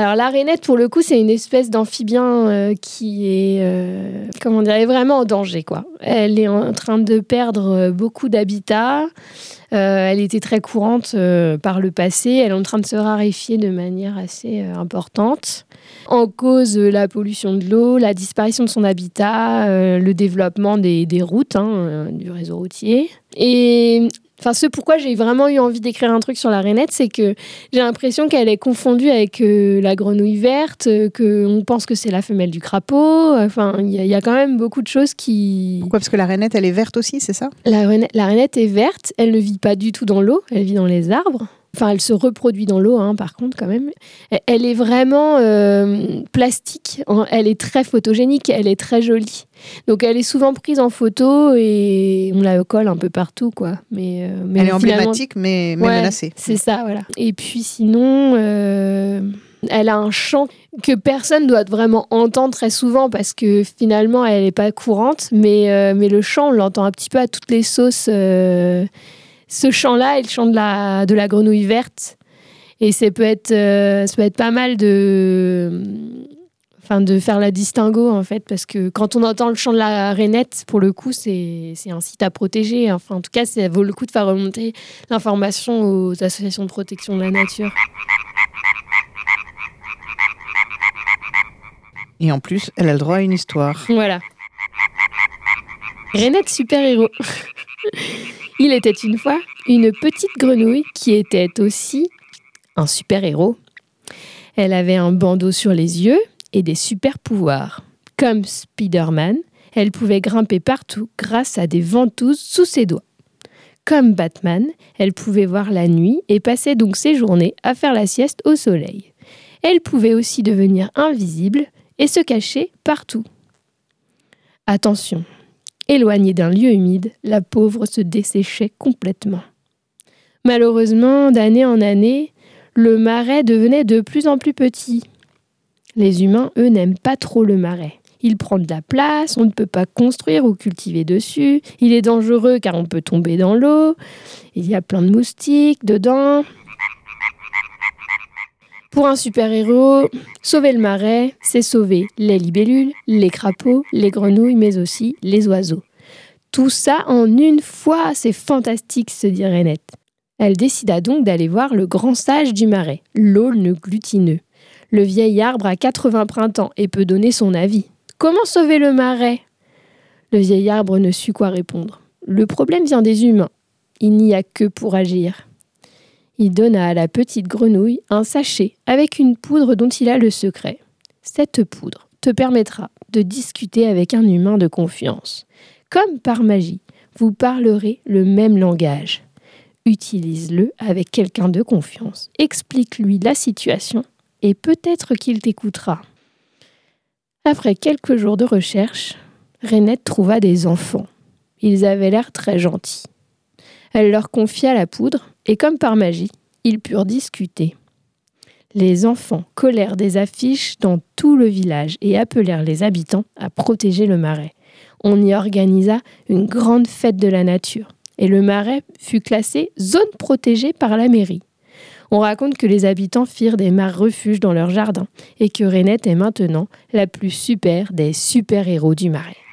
Alors la rainette, pour le coup, c'est une espèce d'amphibien qui est, est vraiment en danger, quoi. Elle est en train de perdre beaucoup d'habitat. Elle était très courante par le passé. Elle est en train de se raréfier de manière assez importante. En cause, la pollution de l'eau, la disparition de son habitat, le développement des routes, du réseau routier. Et ce pourquoi j'ai vraiment eu envie d'écrire un truc sur la rainette, c'est que j'ai l'impression qu'elle est confondue avec la grenouille verte, qu'on pense que c'est la femelle du crapaud. Il y a quand même beaucoup de choses qui... Pourquoi ? Parce que la rainette, elle est verte aussi, c'est ça ? La rainette est verte, elle ne vit pas du tout dans l'eau, elle vit dans les arbres. Elle se reproduit dans l'eau, par contre, quand même. Elle est vraiment plastique. Elle est très photogénique, elle est très jolie. Donc, elle est souvent prise en photo et on la colle un peu partout, quoi. Mais elle est emblématique, mais menacée. C'est ça, voilà. Et puis, sinon... elle a un chant que personne doit vraiment entendre très souvent parce que finalement, elle n'est pas courante. Mais le chant, on l'entend un petit peu à toutes les sauces... Ce chant-là est le chant de la grenouille verte. Et ça peut être pas mal de faire la distinguo, en fait, parce que quand on entend le chant de la rainette, pour le coup, c'est un site à protéger. En tout cas, ça vaut le coup de faire remonter l'information aux associations de protection de la nature. Et en plus, elle a le droit à une histoire. Voilà. Rainette super-héros. Il était une fois une petite grenouille qui était aussi un super-héros. Elle avait un bandeau sur les yeux et des super-pouvoirs. Comme Spider-Man, elle pouvait grimper partout grâce à des ventouses sous ses doigts. Comme Batman, elle pouvait voir la nuit et passait donc ses journées à faire la sieste au soleil. Elle pouvait aussi devenir invisible et se cacher partout. Attention! Éloignée d'un lieu humide, la pauvre se desséchait complètement. Malheureusement, d'année en année, le marais devenait de plus en plus petit. Les humains, eux, n'aiment pas trop le marais. Il prend de la place, on ne peut pas construire ou cultiver dessus. Il est dangereux car on peut tomber dans l'eau. Il y a plein de moustiques dedans. Pour un super-héros, sauver le marais, c'est sauver les libellules, les crapauds, les grenouilles, mais aussi les oiseaux. Tout ça en une fois, c'est fantastique, se dit Rainette. Elle décida donc d'aller voir le grand sage du marais, l'aulne glutineux. Le vieil arbre a 80 printemps et peut donner son avis. Comment sauver le marais ? Le vieil arbre ne sut quoi répondre. Le problème vient des humains. Il n'y a que pour agir. Il donna à la petite grenouille un sachet avec une poudre dont il a le secret. Cette poudre te permettra de discuter avec un humain de confiance. Comme par magie, vous parlerez le même langage. Utilise-le avec quelqu'un de confiance. Explique-lui la situation et peut-être qu'il t'écoutera. Après quelques jours de recherche, Rainette trouva des enfants. Ils avaient l'air très gentils. Elle leur confia la poudre et comme par magie, ils purent discuter. Les enfants collèrent des affiches dans tout le village et appelèrent les habitants à protéger le marais. On y organisa une grande fête de la nature et le marais fut classé zone protégée par la mairie. On raconte que les habitants firent des mares refuges dans leur jardin et que Rainette est maintenant la plus super des super-héros du marais.